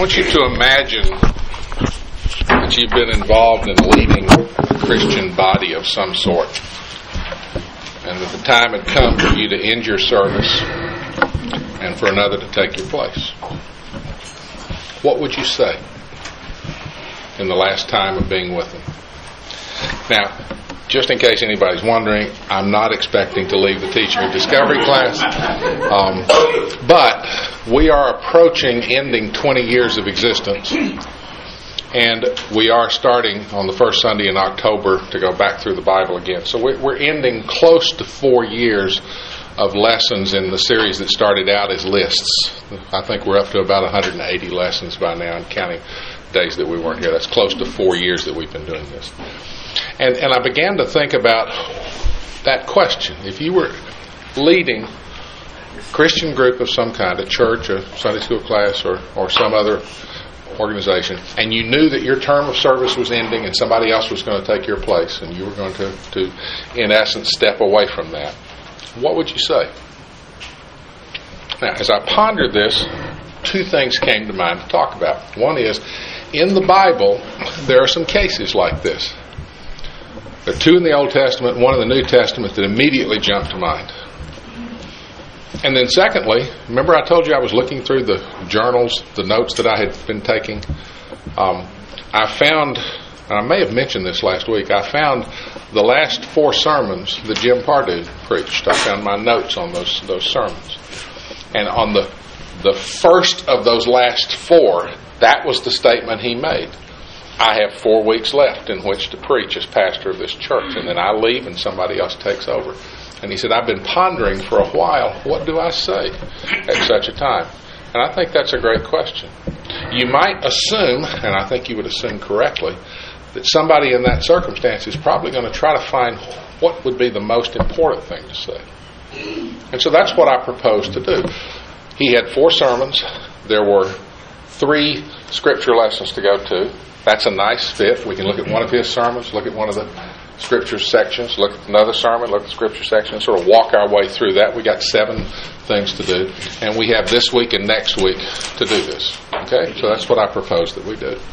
want you to imagine that you've been involved in leading a Christian body of some sort, and that the time had come for you to end your service and for another to take your place. What would you say in the last time of being with them? Now, just in case anybody's wondering, I'm not expecting to leave the Teaching of Discovery class, but we are approaching ending 20 years of existence, and we are starting on the first Sunday in October to go back through the Bible again. So we're ending close to 4 years of lessons in the series that started out as lists. I think we're up to about 180 lessons by now, and counting days that we weren't here. That's close to 4 years that we've been doing this. And I began to think about that question. If you were leading a Christian group of some kind, a church, a Sunday school class, or some other organization, and you knew that your term of service was ending and somebody else was going to take your place, and you were going to in essence, step away from that, what would you say? Now, as I pondered this, two things came to mind to talk about. One is, in the Bible, there are some cases like this. There are two in the Old Testament, one in the New Testament that immediately jumped to mind. And then secondly, remember I told you I was looking through the journals, the notes that I had been taking? I found, and I may have mentioned this last week, I found the last 4 sermons that Jim Pardue preached. I found my notes on those sermons. And on the first of those last 4, that was the statement he made. I have 4 weeks left in which to preach as pastor of this church, and then I leave and somebody else takes over. And he said, I've been pondering for a while, what do I say at such a time? And I think that's a great question. You might assume, and I think you would assume correctly, that somebody in that circumstance is probably going to try to find what would be the most important thing to say. And so that's what I propose to do. He had 4 sermons. There were 3 scripture lessons to go to. That's a nice fit. We can look at one of his sermons, look at one of the scripture sections, look at another sermon, look at the scripture section, and sort of walk our way through that. We got 7 things to do, and we have this week and next week to do this. Okay? So that's what I propose that we do.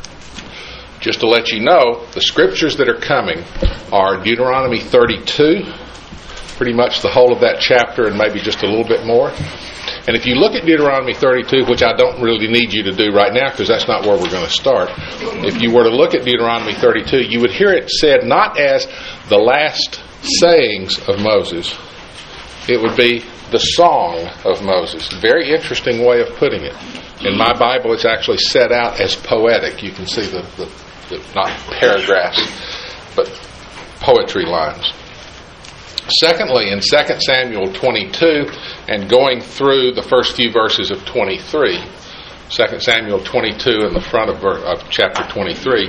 Just to let you know, the scriptures that are coming are Deuteronomy 32, pretty much the whole of that chapter and maybe just a little bit more. And if you look at Deuteronomy 32, which I don't really need you to do right now because that's not where we're going to start. If you were to look at Deuteronomy 32, you would hear it said not as the last sayings of Moses. It would be the song of Moses. Very interesting way of putting it. In my Bible, it's actually set out as poetic. You can see the not paragraphs, but poetry lines. Secondly, in 2 Samuel 22, and going through the first few verses of 23, 2 Samuel 22 in the front of chapter 23,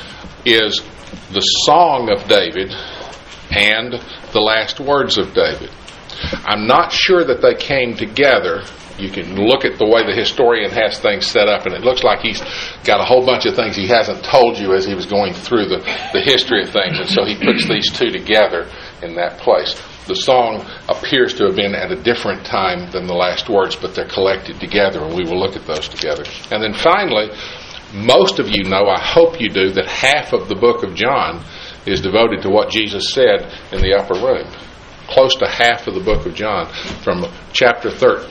is the song of David and the last words of David. I'm not sure that they came together. You can look at the way the historian has things set up, and it looks like he's got a whole bunch of things he hasn't told you as he was going through the history of things, and so he puts these two together in that place. The song appears to have been at a different time than the last words, but they're collected together, and we will look at those together. And then finally, most of you know, I hope you do, that half of the book of John is devoted to what Jesus said in the upper room. Close to half of the book of John, from chapter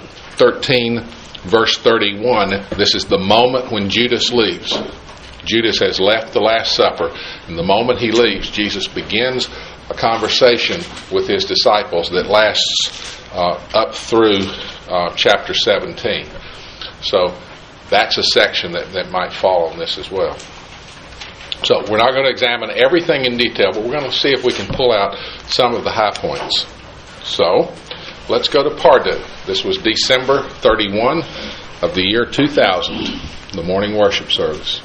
13, verse 31, this is the moment when Judas leaves. Judas has left the Last Supper, and the moment he leaves, Jesus begins a conversation with his disciples that lasts up through chapter 17. So that's a section that might fall on this as well. So we're not going to examine everything in detail, but we're going to see if we can pull out some of the high points. So let's go to Pardue. This was December 31 of the year 2000, the morning worship service.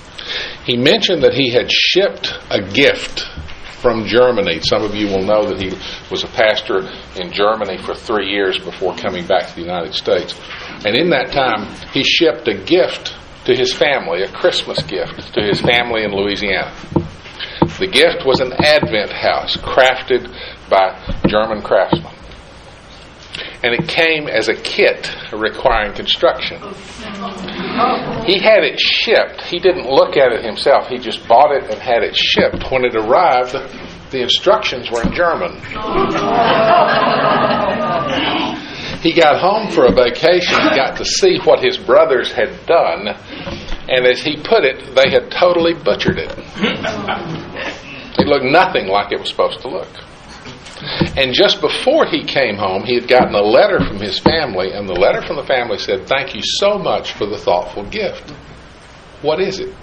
He mentioned that he had shipped a gift from Germany. Some of you will know that he was a pastor in Germany for 3 years before coming back to the United States. And in that time, he shipped a gift to his family, a Christmas gift to his family in Louisiana. The gift was an Advent house crafted by German craftsmen. and it came as a kit requiring construction. He had it shipped. He didn't look at it himself. He just bought it and had it shipped. When it arrived, the instructions were in German. He got home for a vacation and got to see what his brothers had done, and as he put it, they had totally butchered it. It looked nothing like it was supposed to look. And just before he came home, he had gotten a letter from his family, and the letter from the family said, "Thank you so much for the thoughtful gift." What is it?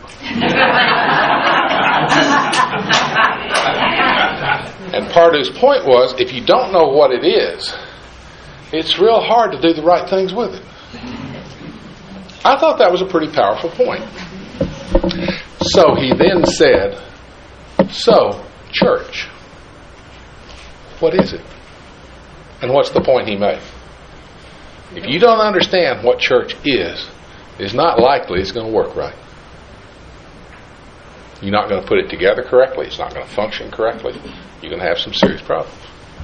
And Pardu's point was, if you don't know what it is, it's real hard to do the right things with it. I thought that was a pretty powerful point. So he then said, "So, church, what is it?" And what's the point he made? If you don't understand what church is, it's not likely it's going to work right. You're not going to put it together correctly. It's not going to function correctly. You're going to have some serious problems.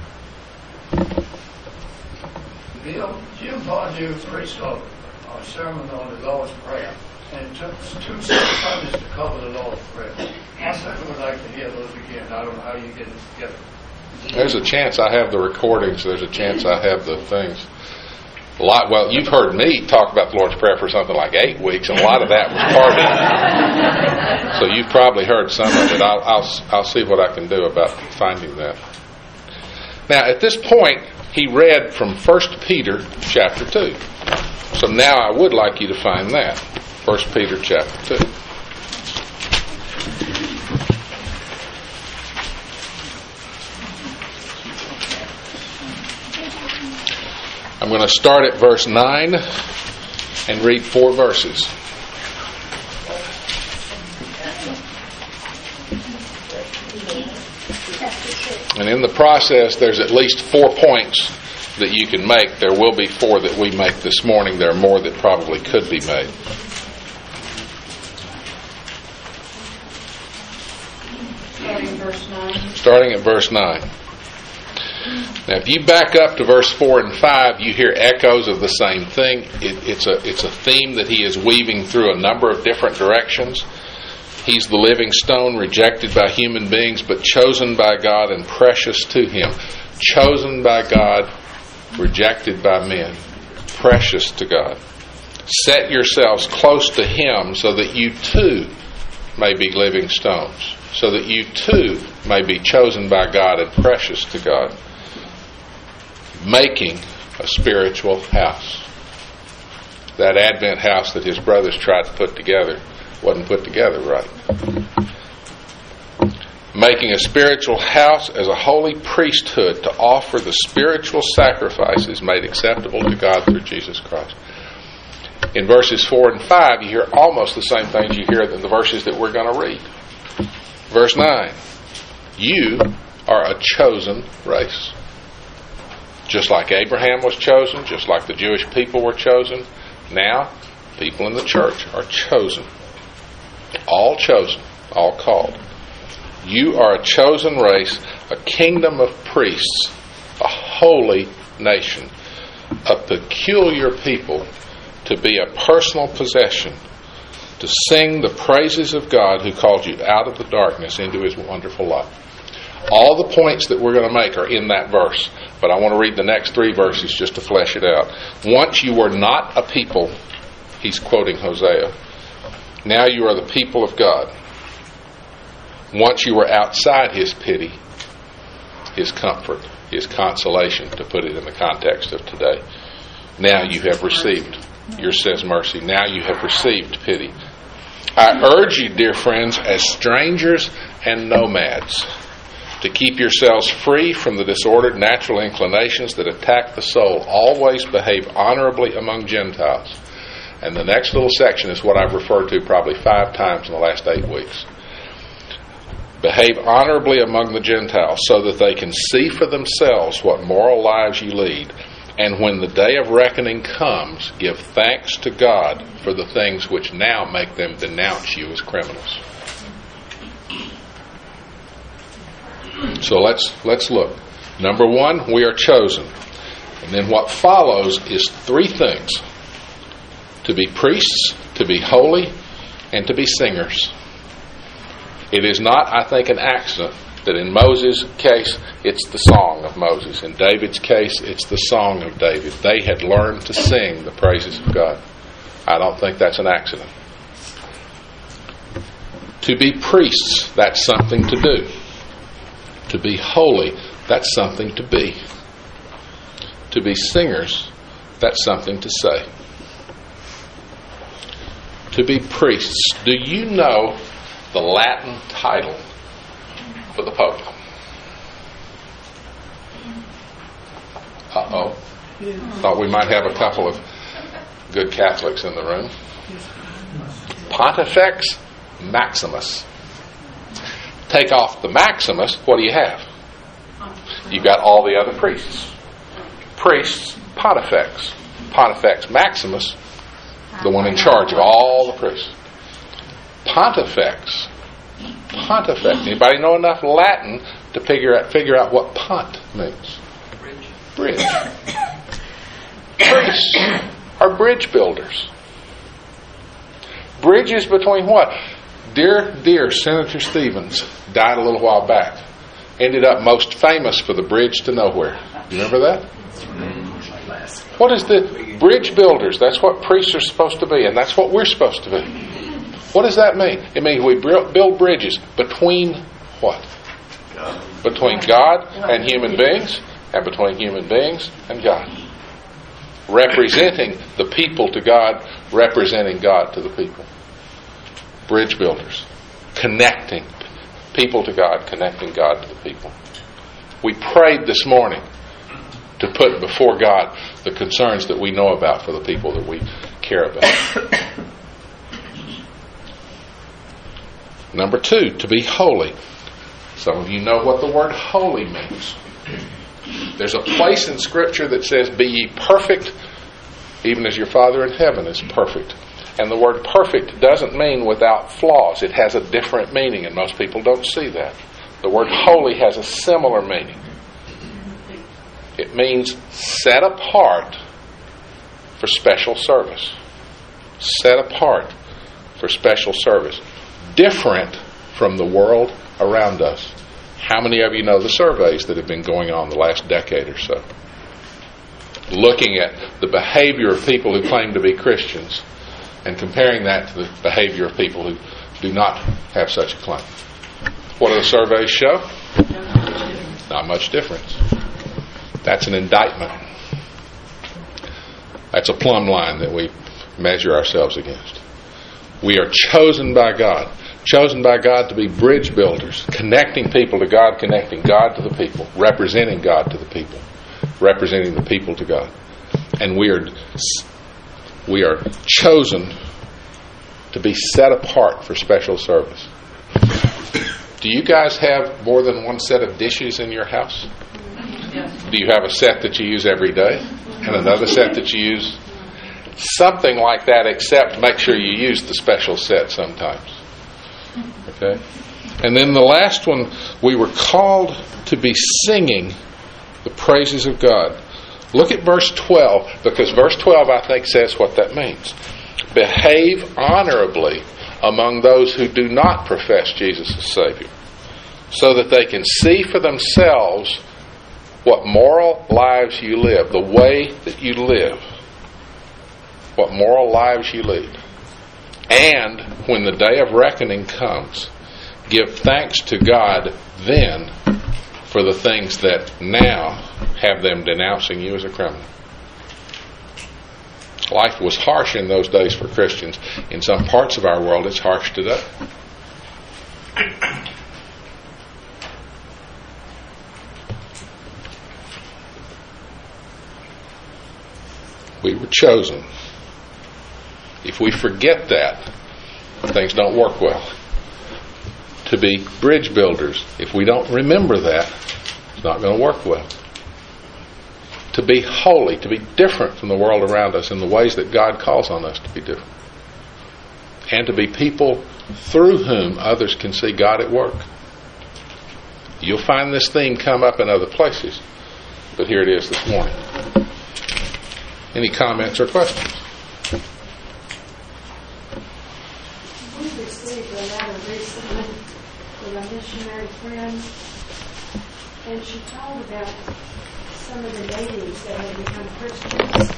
Bill, Jim Pardu preached a sermon on the Lord's Prayer, and it took 2 Sundays to cover the Lord's Prayer. I certainly would like to hear those again. I don't know how you get it together. There's a chance I have the recordings. There's a chance I have the things. Well, you've heard me talk about the Lord's Prayer for something like 8 weeks, and a lot of that was Pardu. So you've probably heard some of it. I'll see what I can do about finding that. Now, at this point, he read from 1 Peter chapter 2. So now I would like you to find that. 1 Peter chapter 2. I'm going to start at verse 9 and read 4 verses. And in the process, there's at least 4 points that you can make. There will be 4 that we make this morning. There are more that probably could be made. Starting at verse 9. Now, if you back up to verse 4 and 5, you hear echoes of the same thing. It's a theme that he is weaving through a number of different directions. He's the living stone, rejected by human beings, but chosen by God and precious to Him. Chosen by God, rejected by men, precious to God. Set yourselves close to Him so that you too may be living stones, so that you too may be chosen by God and precious to God. Making a spiritual house. That Advent house that his brothers tried to put together wasn't put together right. Making a spiritual house as a holy priesthood to offer the spiritual sacrifices made acceptable to God through Jesus Christ. In verses 4 and 5, you hear almost the same things you hear in the verses that we're going to read. Verse 9, you are a chosen race. Just like Abraham was chosen, just like the Jewish people were chosen, now people in the church are chosen. All chosen, all called. You are a chosen race, a kingdom of priests, a holy nation, a peculiar people, to be a personal possession, to sing the praises of God who called you out of the darkness into His wonderful light. All the points that we're going to make are in that verse, but I want to read the next 3 verses just to flesh it out. Once you were not a people, he's quoting Hosea. Now you are the people of God. Once you were outside His pity, His comfort, His consolation, to put it in the context of today. Now you have received, yours says mercy, now you have received pity. I urge you, dear friends, as strangers and nomads, to keep yourselves free from the disordered natural inclinations that attack the soul. Always behave honorably among Gentiles. And the next little section is what I've referred to probably 5 times in the last 8 weeks. Behave honorably among the Gentiles so that they can see for themselves what moral lives you lead. And when the day of reckoning comes, give thanks to God for the things which now make them denounce you as criminals. So let's look. Number 1, we are chosen. And then what follows is three things: to be priests, to be holy, and to be singers. It is not, I think, an accident that in Moses' case, it's the song of Moses. In David's case, it's the song of David. They had learned to sing the praises of God. I don't think that's an accident. To be priests, that's something to do. To be holy, that's something to be. To be singers, that's something to say. To be priests. Do you know the Latin title for the Pope? Uh-oh. Thought we might have a couple of good Catholics in the room. Pontifex Maximus. Take off the Maximus, what do you have? You've got all the other priests. Priests, Pontifex. Pontifex Maximus, the one in charge of all the priests. Pontifex. Pontifex. Anybody know enough Latin to figure out what pont means? Bridge. Priests are bridge builders. Bridges between what? Dear Senator Stevens died a little while back. Ended up most famous for the bridge to nowhere. You remember that? What is the bridge builders? That's what priests are supposed to be, and that's what we're supposed to be. What does that mean? It means we build bridges between what? Between God and human beings, and between human beings and God. Representing the people to God, representing God to the people. Bridge builders. Connecting people to God, connecting God to the people. We prayed this morning to put before God the concerns that we know about for the people that we care about. Number 2, to be holy. Some of you know what the word holy means. There's a place in Scripture that says, "Be ye perfect, even as your Father in heaven is perfect." And the word perfect doesn't mean without flaws. It has a different meaning, and most people don't see that. The word holy has a similar meaning. It means set apart for special service. Set apart for special service. Different from the world around us. How many of you know the surveys that have been going on the last decade or so? Looking at the behavior of people who claim to be Christians and comparing that to the behavior of people who do not have such a claim. What do the surveys show? Not much difference. That's an indictment. That's a plumb line that we measure ourselves against. We are chosen by God. Chosen by God to be bridge builders, connecting people to God, connecting God to the people, representing God to the people, representing the people to God. And we are chosen to be set apart for special service. Do you guys have more than one set of dishes in your house? Yes. Do you have a set that you use every day and another set that you use? Something like that, except make sure you use the special set sometimes. Okay? And then the last one, we were called to be singing the praises of God. Look at verse 12, because verse 12, I think, says what that means. Behave honorably among those who do not profess Jesus as Savior, so that they can see for themselves what moral lives you live, the way that you live, what moral lives you lead. And when the day of reckoning comes, give thanks to God then for the things that now have them denouncing you as a criminal. Life was harsh in those days for Christians. In some parts of our world, it's harsh today. We were chosen. If we forget that, things don't work well. To be bridge builders, if we don't remember that, it's not going to work well. To be holy, to be different from the world around us in the ways that God calls on us to be different. And to be people through whom others can see God at work. You'll find this theme come up in other places, but here it is this morning. Any comments or questions? We received a letter recently from a missionary friend, and she told about some of the natives that had become Christians.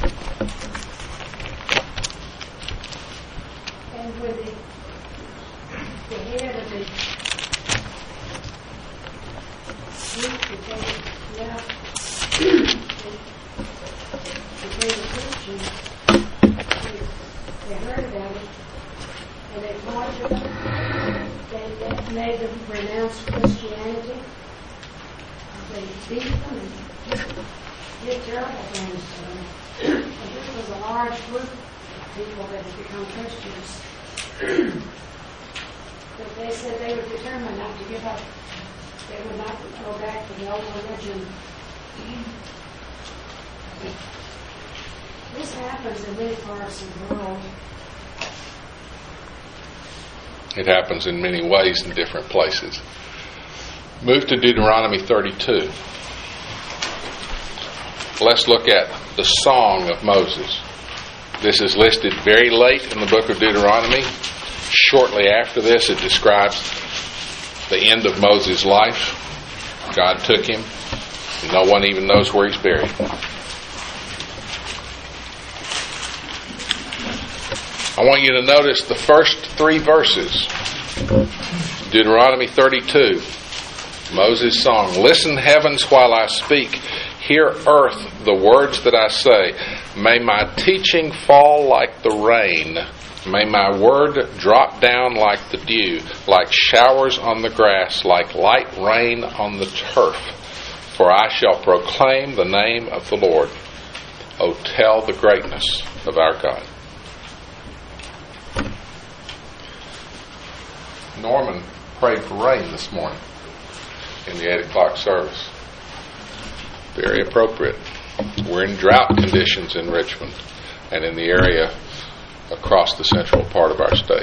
And when the head of the group that they left, that they were Christians, they heard about it, and they tortured them. They made them renounce Christianity. They beat them and did terrible things to them. And this was a large group of people that had become Christians. But they said they were determined not to give up. They would not go back to the old religion. This happens in many parts of the world. It happens in many ways in different places. Move to Deuteronomy 32. Let's look at the Song of Moses. This is listed very late in the book of Deuteronomy. Shortly after this, it describes the end of Moses' life. God took him. No one even knows where he's buried. I want you to notice the first 3 verses. Deuteronomy 32. Moses' song. Listen, heavens, while I speak. Hear, earth, the words that I say. May my teaching fall like the rain. May my word drop down like the dew, like showers on the grass, like light rain on the turf. For I shall proclaim the name of the Lord. O tell the greatness of our God. Norman prayed for rain this morning in the 8 o'clock service. Very appropriate. We're in drought conditions in Richmond and in the area across the central part of our state.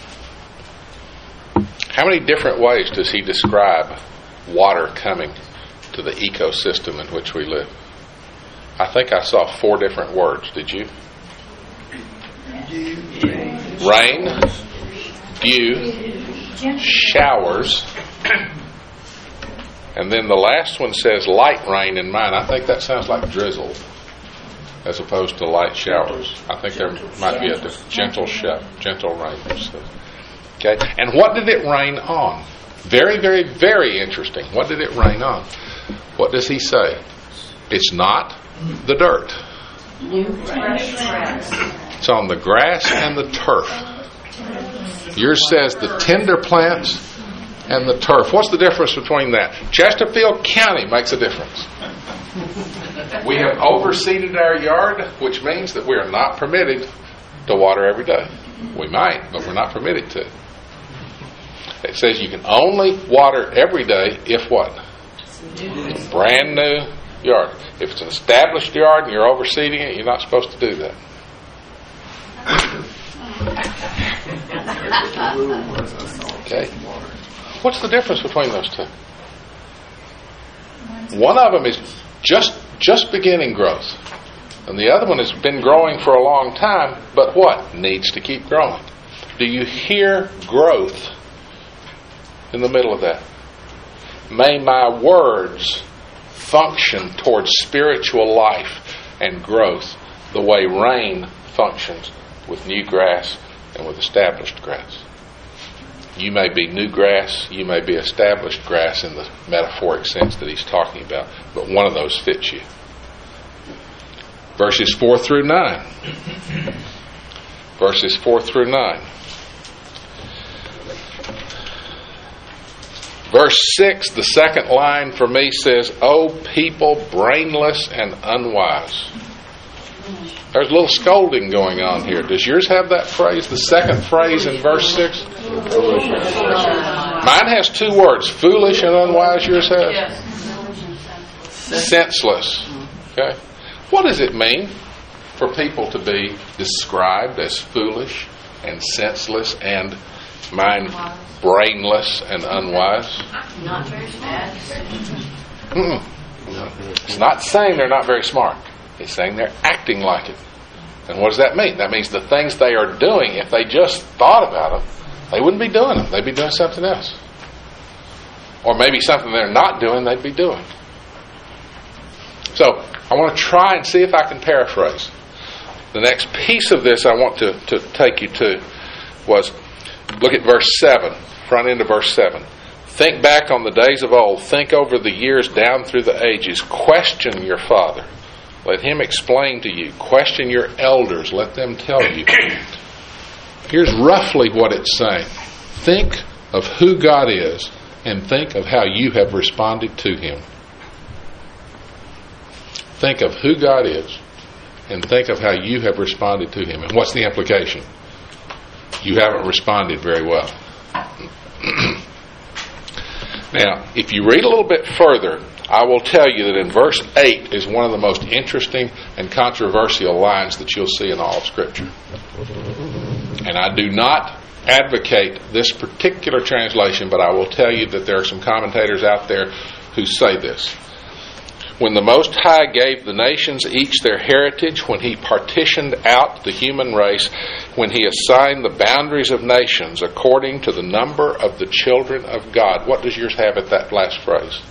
How many different ways does he describe water coming to the ecosystem in which we live? I think I saw 4 different words. Did you? Rain, dew, showers, and then the last one says light rain in mine. I think that sounds like drizzle as opposed to light showers. I think there might be a gentle rain. Okay, and what did it rain on? Very, very, very interesting. What did it rain on? What does he say? It's not the dirt. It's on the grass and the turf. Yours says the tender plants and the turf. What's the difference between that? Chesterfield County makes a difference. We have overseeded our yard, which means that we are not permitted to water every day. We might, but we're not permitted to. It says you can only water every day if what? It's a brand new yard. If it's an established yard and you're overseeding it, you're not supposed to do that. Okay. What's the difference between those two? One of them is just beginning growth, and the other one has been growing for a long time, but what? Needs to keep growing. Do you hear growth in the middle of that? May my words function towards spiritual life and growth the way rain functions with new grass and with established grass. You may be new grass, you may be established grass in the metaphoric sense that he's talking about, but one of those fits you. Verses 4 through 9. Verses 4 through 9. Verse 6, the second line for me says, O people brainless and unwise. There's a little scolding going on here. Does yours have that phrase, the second phrase in verse 6? Mine has 2 words, foolish and unwise. Yours has? Senseless. Okay. What does it mean for people to be described as foolish and senseless and mine brainless and unwise? Not very smart. It's not saying they're not very smart. He's saying they're acting like it. And what does that mean? That means the things they are doing, if they just thought about them, they wouldn't be doing them. They'd be doing something else. Or maybe something they're not doing, they'd be doing. So, I want to try and see if I can paraphrase. The next piece of this I want to take you to was, look at verse 7, front end of verse 7. Think back on the days of old. Think over the years down through the ages. Question your father. Let him explain to you. Question your elders. Let them tell you. Here's roughly what it's saying. Think of who God is and think of how you have responded to Him. Think of who God is and think of how you have responded to Him. And what's the implication? You haven't responded very well. Now, if you read a little bit further, I will tell you that in verse 8 is one of the most interesting and controversial lines that you'll see in all of Scripture. And I do not advocate this particular translation, but I will tell you that there are some commentators out there who say this. When the Most High gave the nations each their heritage, when He partitioned out the human race, when He assigned the boundaries of nations according to the number of the children of God. What does yours have at that last phrase?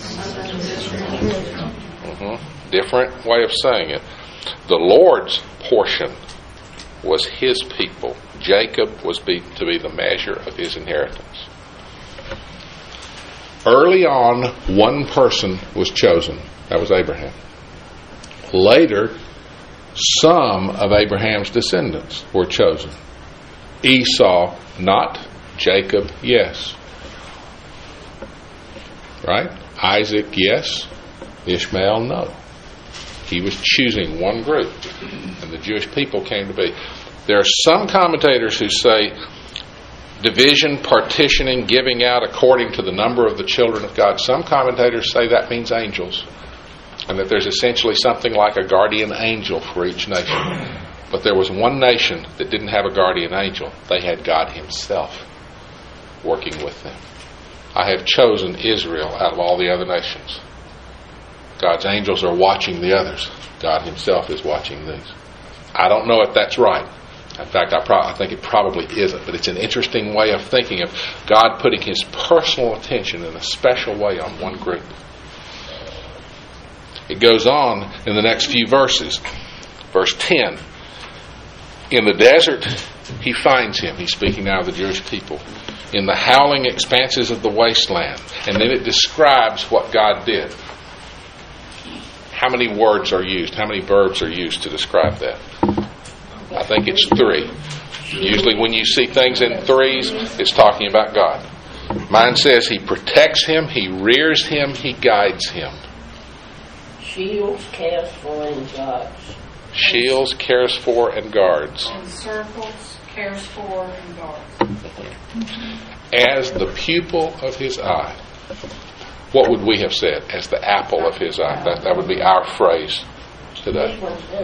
Different way of saying it. The Lord's portion was His people. Jacob was to be the measure of His inheritance. Early on, one person was chosen. That was Abraham. Later, some of Abraham's descendants were chosen. Esau, not. Jacob, yes. Right? Isaac, yes. Ishmael, no. He was choosing one group, and the Jewish people came to be. There are some commentators who say division, partitioning, giving out according to the number of the children of God. Some commentators say that means angels, and that there's essentially something like a guardian angel for each nation. But there was one nation that didn't have a guardian angel. They had God Himself working with them. I have chosen Israel out of all the other nations. God's angels are watching the others. God Himself is watching these. I don't know if that's right. In fact, I think it probably isn't. But it's an interesting way of thinking of God putting His personal attention in a special way on one group. It goes on in the next few verses. Verse 10. In the desert, He finds him. He's speaking now of the Jewish people. In the howling expanses of the wasteland. And then it describes what God did. How many words are used? How many verbs are used to describe that? I think it's 3. Usually when you see things in 3s, it's talking about God. Mine says He protects him, He rears him, He guides him. Shields, cares for, and guards. Shields, cares for, and guards. And circles, cares for, and guards. As the pupil of His eye. What would we have said? As the apple of His eye. That would be our phrase today.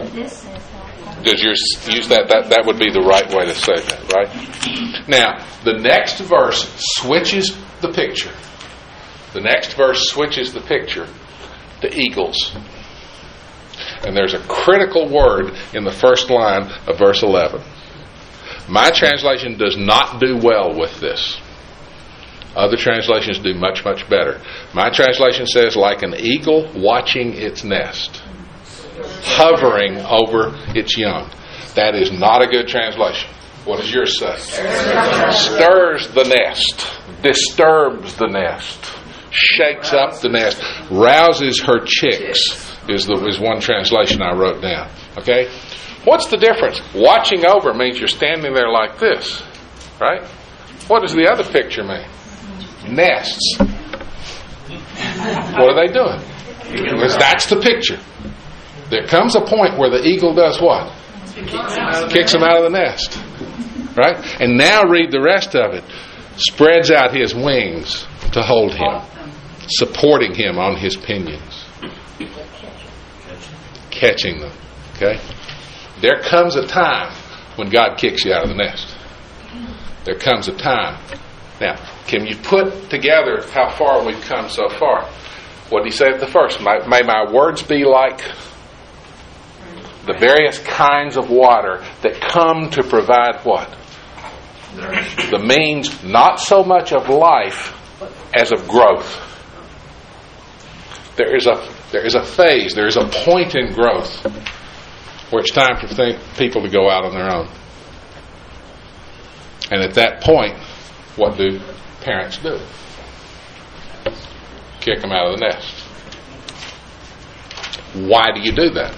Does yours use that? That would be the right way to say that, right? Now, the next verse switches the picture. The next verse switches the picture to eagles. And there's a critical word in the first line of verse 11. My translation does not do well with this. Other translations do much, much better. My translation says, like an eagle watching its nest, hovering over its young. That is not a good translation. What does yours say? Stirs the nest, disturbs the nest, shakes up the nest, rouses her chicks is one translation I wrote down. Okay? What's the difference? Watching over means you're standing there like this, right? What does the other picture mean? Nests. What are they doing? Because that's the picture. There comes a point where the eagle does what? Kicks him out of the nest. Right? And now read the rest of it. Spreads out his wings to hold him, supporting him on his pinions. Catching them. Okay? There comes a time when God kicks you out of the nest. There comes a time. Now, can you put together how far we've come so far? What did He say at the first? May my words be like The various kinds of water that come to provide what? The means not so much of life as of growth. There is a phase, there is a point in growth where it's time for people to go out on their own. And at that point, what do parents do? Kick them out of the nest. Why do you do that?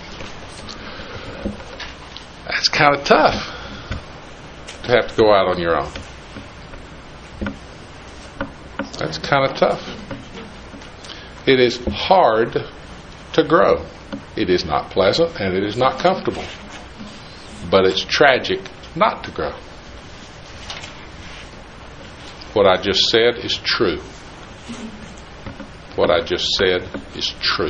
That's kind of tough to have to go out on your own. That's kind of tough. It is hard to grow. It is not pleasant and it is not comfortable. But it's tragic not to grow. What I just said is true. What I just said is true.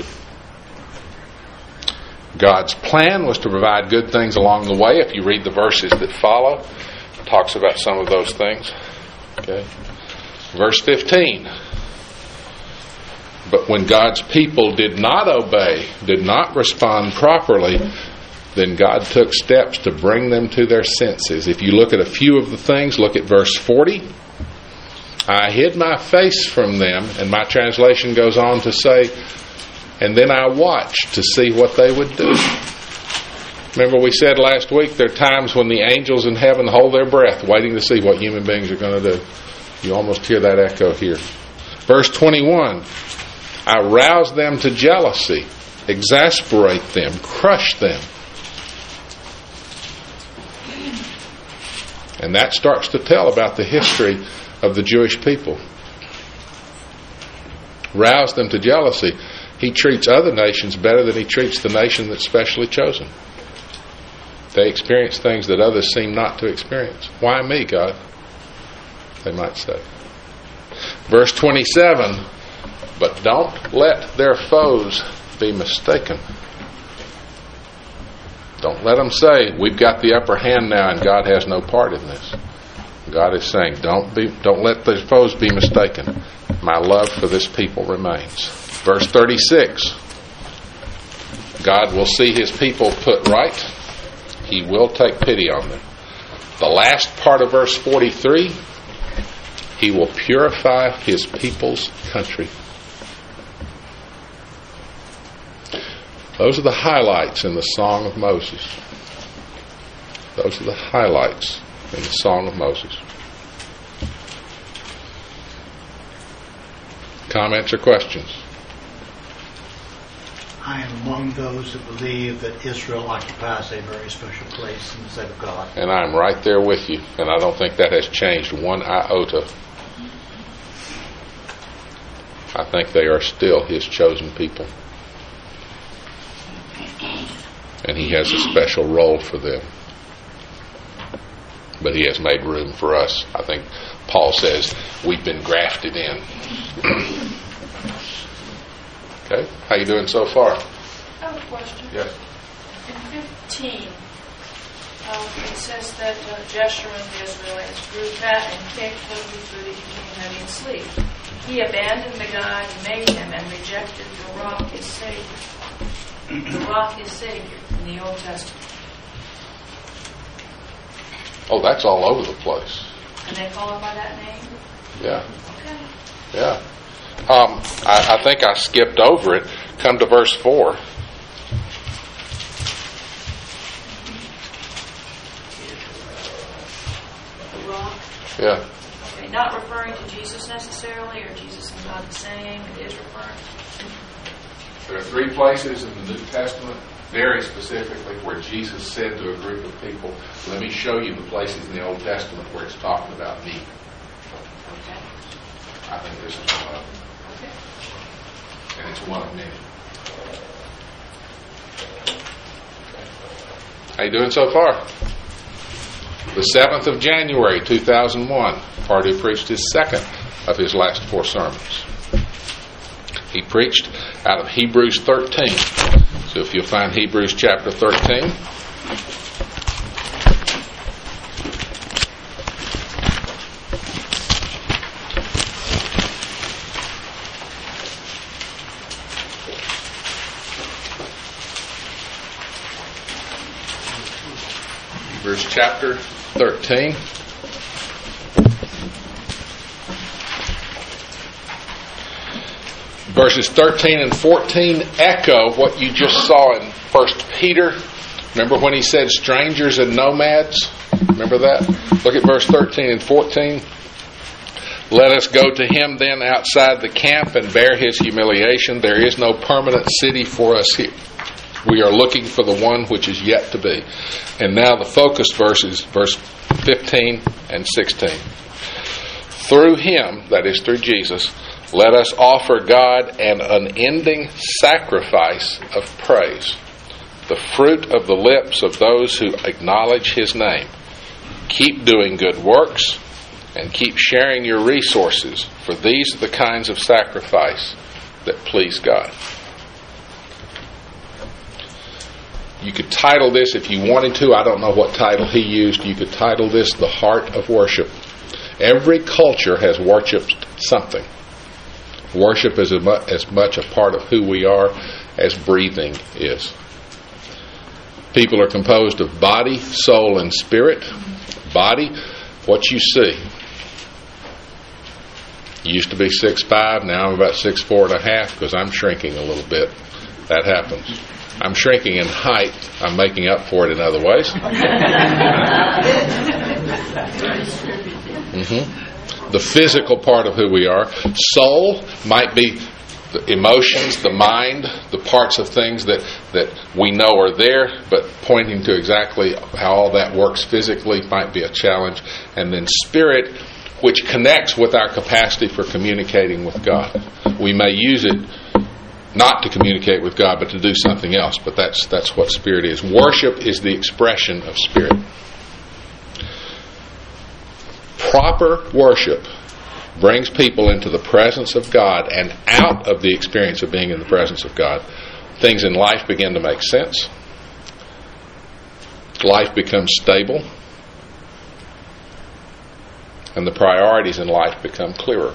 God's plan was to provide good things along the way. If you read the verses that follow, it talks about some of those things. Okay. Verse 15. But when God's people did not obey, did not respond properly, then God took steps to bring them to their senses. If you look at a few of the things, look at verse 40. I hid my face from them, and my translation goes on to say, and then I watched to see what they would do. Remember we said last week, there are times when the angels in heaven hold their breath, waiting to see what human beings are going to do. You almost hear that echo here. Verse 21, I rouse them to jealousy, exasperate them, crush them. And that starts to tell about the history of the Jewish people. Rouse them to jealousy. He treats other nations better than he treats the nation that's specially chosen. They experience things that others seem not to experience. Why me, God? They might say. Verse 27, but don't let their foes be mistaken. Don't let them say, we've got the upper hand now and God has no part in this. God is saying, don't let their foes be mistaken. My love for this people remains. Verse 36, God will see his people put right. He will take pity on them. The last part of verse 43, he will purify his people's country. Those are the highlights in the Song of Moses. Those are the highlights in the Song of Moses. Comments or questions? I am among those that believe that Israel occupies a very special place in the sight of God. And I'm right there with you. And I don't think that has changed one iota. I think they are still his chosen people. And he has a special role for them. But he has made room for us. I think Paul says we've been grafted in. Okay, how you doing so far? I have a question. Yes. In 15, it says that Jeshurun and the Israelites grew fat and kicked the food, he became heavy and sleep. He abandoned the God who made him and rejected the rock, his Savior. The rock, his Savior, in the Old Testament. Oh, that's all over the place. And they call him by that name? Yeah. Okay. Yeah. I think I skipped over it. Come to verse 4. The rock. Yeah. Okay, not referring to Jesus necessarily, or Jesus and God the same. It is referring. There are 3 places in the New Testament, very specifically, where Jesus said to a group of people, let me show you the places in the Old Testament where it's talking about me. Okay. I think this is one of them. Okay. And it's one of many. How you doing so far? The 7th of January, 2001, Pardue preached his second of his last 4 sermons. He preached out of Hebrews 13. So if you'll find Hebrews chapter 13. Hebrews chapter 13. Verses 13 and 14 echo what you just saw in 1 Peter. Remember when he said strangers and nomads? Remember that? Look at verse 13 and 14. Let us go to him then outside the camp and bear his humiliation. There is no permanent city for us here. We are looking for the one which is yet to be. And now the focus verse is verse 15 and 16. Through him, that is through Jesus, let us offer God an unending sacrifice of praise, the fruit of the lips of those who acknowledge his name. Keep doing good works and keep sharing your resources, for these are the kinds of sacrifice that please God. You could title this, if you wanted to, I don't know what title he used, you could title this The Heart of Worship. Every culture has worshipped something. Worship is as much a part of who we are as breathing is. People are composed of body, soul, and spirit. Body, what you see. Used to be 6'5", now I'm about 6'4.5" because I'm shrinking a little bit. That happens. I'm shrinking in height. I'm making up for it in other ways. The physical part of who we are. Soul might be the emotions, the mind, the parts of things that we know are there, but pointing to exactly how all that works physically might be a challenge. And then spirit, which connects with our capacity for communicating with God. We may use it not to communicate with God, but to do something else. But that's what spirit is. Worship is the expression of spirit. Proper worship brings people into the presence of God and out of the experience of being in the presence of God. Things in life begin to make sense. Life becomes stable. And the priorities in life become clearer.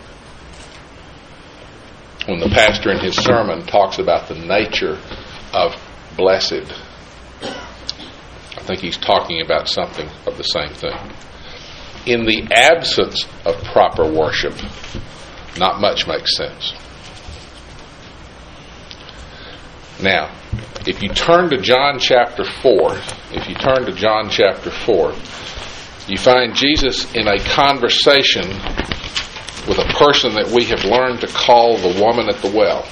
When the pastor in his sermon talks about the nature of blessed, I think he's talking about something of the same thing. In the absence of proper worship, not much makes sense. Now, if you turn to John chapter 4, you find Jesus in a conversation with a person that we have learned to call the woman at the well.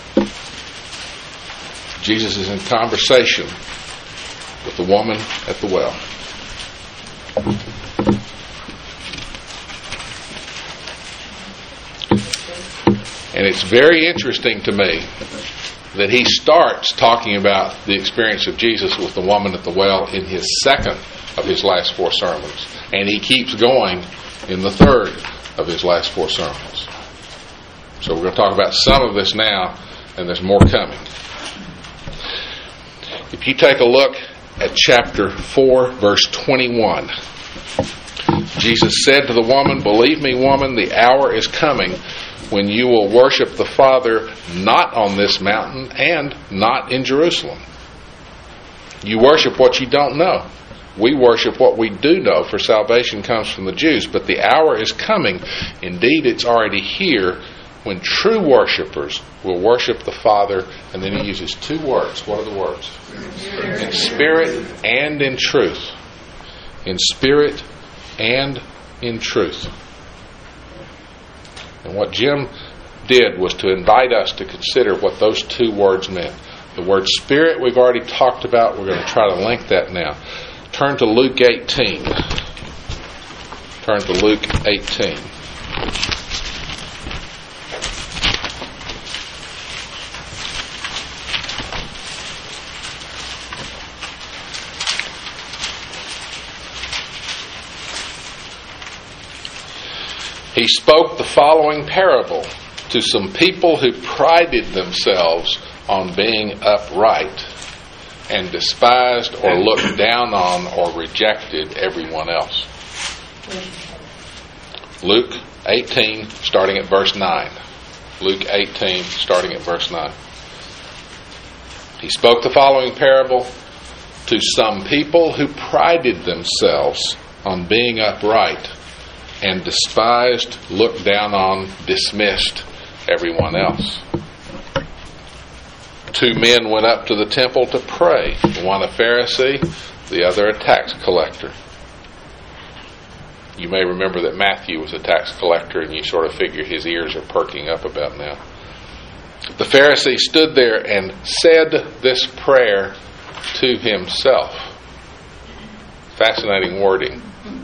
Jesus is in conversation with the woman at the well. And it's very interesting to me that he starts talking about the experience of Jesus with the woman at the well in his second of his last 4 sermons. And he keeps going in the third of his last 4 sermons. So we're going to talk about some of this now, and there's more coming. If you take a look at chapter 4, verse 21, Jesus said to the woman, "Believe me, woman, the hour is coming when you will worship the Father not on this mountain and not in Jerusalem. You worship what you don't know. We worship what we do know, for salvation comes from the Jews. But the hour is coming, indeed it's already here, when true worshipers will worship the Father." And then he uses 2 words. What are the words? In spirit and in truth. In spirit and in truth. And what Jim did was to invite us to consider what those 2 words meant. The word spirit we've already talked about. We're going to try to link that now. Turn to Luke 18. Turn to Luke 18. He spoke the following parable to some people who prided themselves on being upright and despised or looked down on or rejected everyone else. Luke 18, starting at verse 9. Luke 18, starting at verse 9. He spoke the following parable to some people who prided themselves on being upright and despised, looked down on, dismissed everyone else. 2 men went up to the temple to pray, one a Pharisee, the other a tax collector. You may remember that Matthew was a tax collector, and you sort of figure his ears are perking up about now. The Pharisee stood there and said this prayer to himself. Fascinating wording.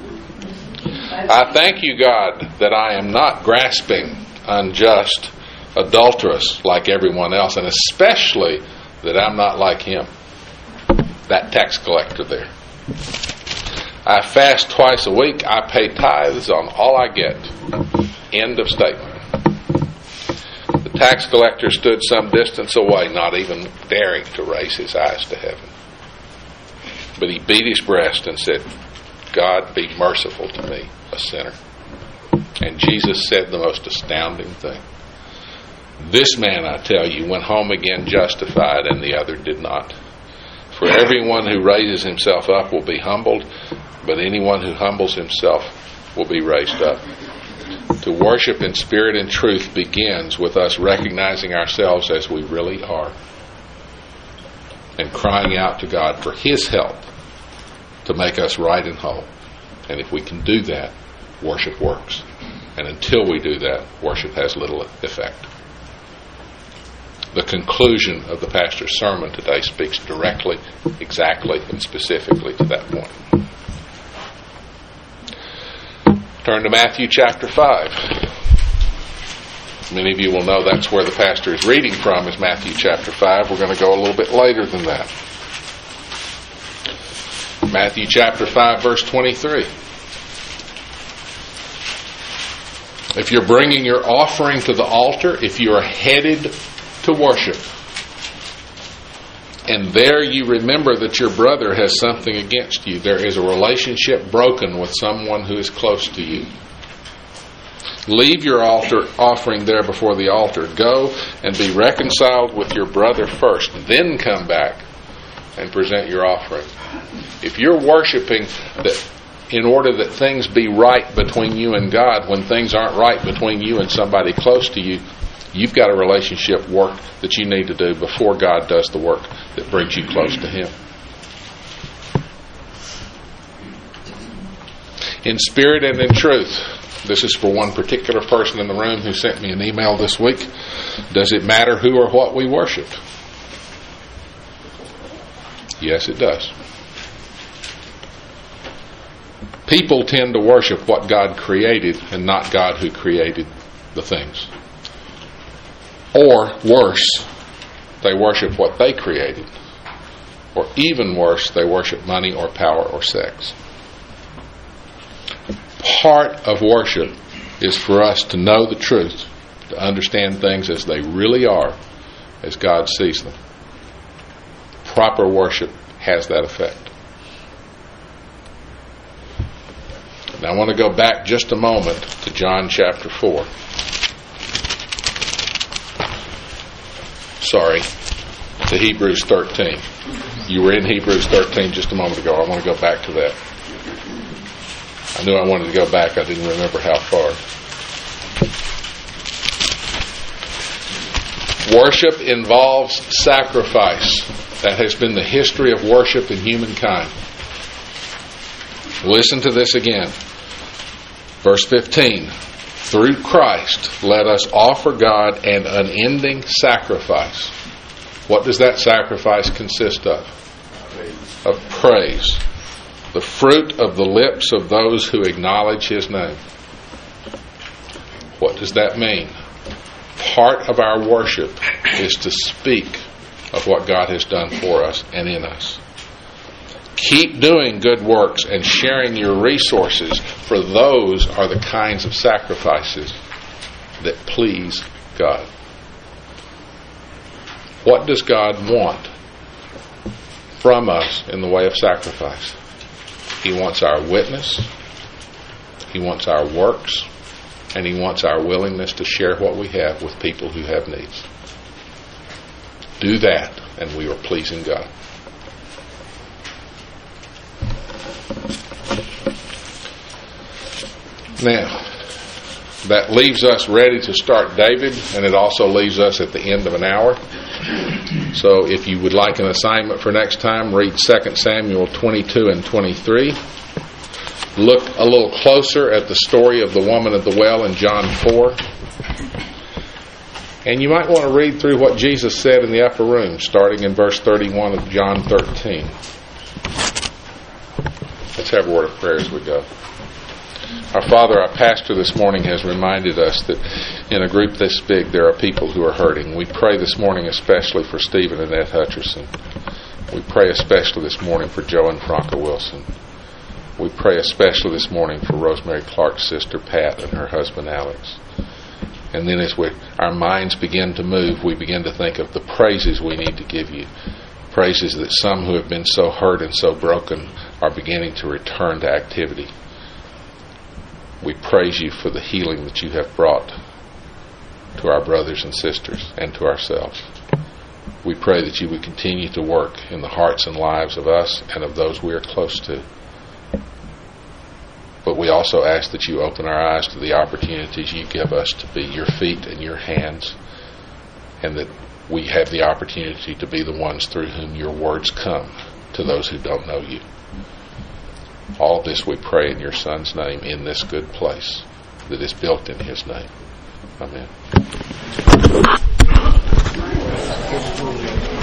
I thank you, God, that I am not grasping, unjust, adulterous like everyone else, and especially that I'm not like him, that tax collector there. I fast twice a week. I pay tithes on all I get. End of statement. The tax collector stood some distance away, not even daring to raise his eyes to heaven. But he beat his breast and said, God, be merciful to me, a sinner. And Jesus said the most astounding thing. This man, I tell you, went home again justified, and the other did not. For everyone who raises himself up will be humbled, but anyone who humbles himself will be raised up. To worship in spirit and truth begins with us recognizing ourselves as we really are and crying out to God for His help to make us right and whole. And if we can do that, worship works. And until we do that, worship has little effect. The conclusion of the pastor's sermon today speaks directly, exactly, and specifically to that point. Turn to Matthew chapter 5. Many of you will know that's where the pastor is reading from, is Matthew chapter 5. We're going to go a little bit later than that. Matthew chapter 5, verse 23. If you're bringing your offering to the altar, if you are headed to worship, and there you remember that your brother has something against you, there is a relationship broken with someone who is close to you, leave your offering there before the altar. Go and be reconciled with your brother first, then come back and present your offering. If you're worshiping that in order that things be right between you and God, when things aren't right between you and somebody close to you, you've got a relationship work that you need to do before God does the work that brings you close to Him. In spirit and in truth. This is for one particular person in the room who sent me an email this week. Does it matter who or what we worship? Yes, it does. People tend to worship what God created and not God who created the things. Or worse, they worship what they created. Or even worse, they worship money or power or sex. Part of worship is for us to know the truth, to understand things as they really are, as God sees them. Proper worship has that effect. Now I want to go back just a moment to John chapter 4. Sorry, to Hebrews 13. You were in Hebrews 13 just a moment ago. I want to go back to that. I knew I wanted to go back. I didn't remember how far. Worship involves sacrifice. That has been the history of worship in humankind. Listen to this again. Verse 15. Through Christ, let us offer God an unending sacrifice. What does that sacrifice consist of? Of praise. The fruit of the lips of those who acknowledge His name. What does that mean? Part of our worship is to speak of what God has done for us and in us. Keep doing good works and sharing your resources, for those are the kinds of sacrifices that please God. What does God want from us in the way of sacrifice? He wants our witness, He wants our works, and He wants our willingness to share what we have with people who have needs. Do that, and we are pleasing God. Now, that leaves us ready to start David, and it also leaves us at the end of an hour. So if you would like an assignment for next time, read 2 Samuel 22 and 23. Look a little closer at the story of the woman at the well in John 4. And you might want to read through what Jesus said in the upper room, starting in verse 31 of John 13. Let's have a word of prayer as we go. Our Father, our pastor this morning has reminded us that in a group this big there are people who are hurting. We pray this morning especially for Stephen and Annette Hutcherson. We pray especially this morning for Joe and Franca Wilson. We pray especially this morning for Rosemary Clark's sister Pat and her husband Alex. And then as our minds begin to move, we begin to think of the praises we need to give you. Praises that some who have been so hurt and so broken are beginning to return to activity. We praise you for the healing that you have brought to our brothers and sisters and to ourselves. We pray that you would continue to work in the hearts and lives of us and of those we are close to. But we also ask that you open our eyes to the opportunities you give us to be your feet and your hands, and that we have the opportunity to be the ones through whom your words come to those who don't know you. All this we pray in your Son's name in this good place that is built in his name. Amen.